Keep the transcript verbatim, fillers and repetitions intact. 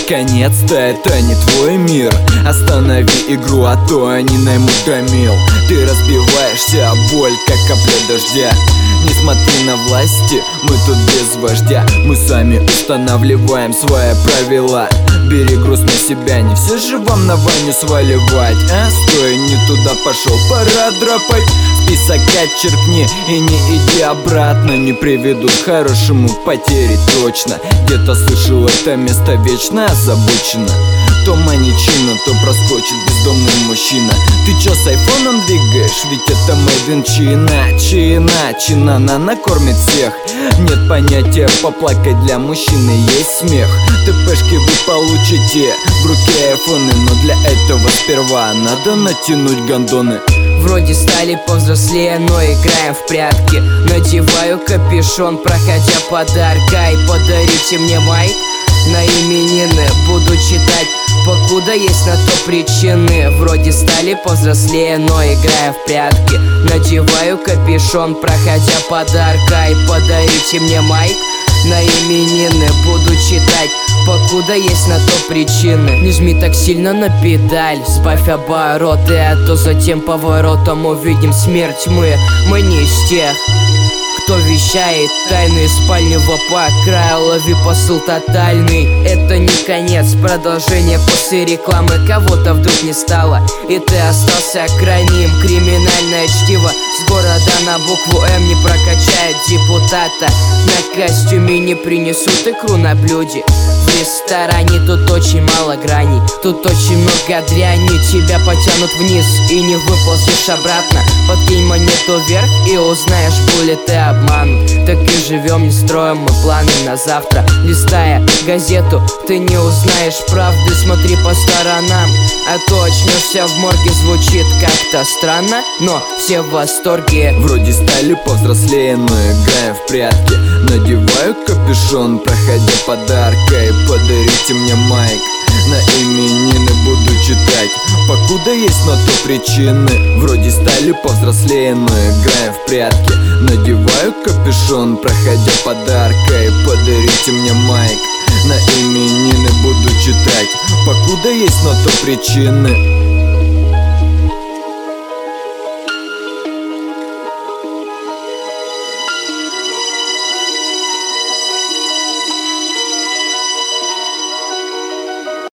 наконец-то это не твой мир. Останови игру, а то они наймут громил. Ты разбиваешься о боль, как капля дождя. Не смотри на власти, мы тут без вождя. Мы сами устанавливаем свои правила. Бери груз на себя, не все же вам на Ваню сваливать. А, стой, не туда пошел, пора дропать. Список отчеркни и не иди обратно. Не приведут к хорошему, потери точно. Где-то слышал, это место вечно озабочено. То маньячина, то проскочит бездомный мужчина. Ты чё с айфоном двигаешь? Ведь это made in China. Чина, чинана накормит всех. Нет понятия поплакать, для мужчины есть смех. ТПшки вы получите в руке айфоны, но для этого сперва надо натянуть гондоны. Вроде стали повзрослее, но играем в прятки. Надеваю капюшон, проходя подарка. И подарите мне майк на именины, буду читать, покуда есть на то причины. Вроде стали повзрослее, но играем в прятки. Надеваю капюшон, проходя подарка. И подарите мне майк на именины, буду читать, покуда есть на то причины. Не жми так сильно на педаль, сбавь обороты, а то затем поворотом увидим смерть мы. Мы не из тех, кто вещает тайны спальни в по краю. Лови посыл тотальный. Это не конец, продолжение после рекламы. Кого-то вдруг не стало, и ты остался крайним. Криминальное чтиво с города на букву М не прокачает депутата. На костюме не принесут икру на блюде. В ресторане тут очень мало граней, тут очень много дряни. Тебя потянут вниз и не выползешь обратно. Подкинь монету вверх и узнаешь, был ли ты обманут. Так и живем, не строим мы планы на завтра. Листая газету, ты не узнаешь правды. Смотри по сторонам, а то очнешься в морге. Звучит как-то странно, но все в восторге. Вроде стали повзрослее, но играем в прятки. Надеваю капюшон, проходя подарка. И подарите мне майк на именины, буду читать, покуда есть на то причины. Вроде стали повзрослее, но играем в прятки. Надеваю капюшон, проходя подарка. И подарите мне майк на именины, буду читать, покуда есть на то причины.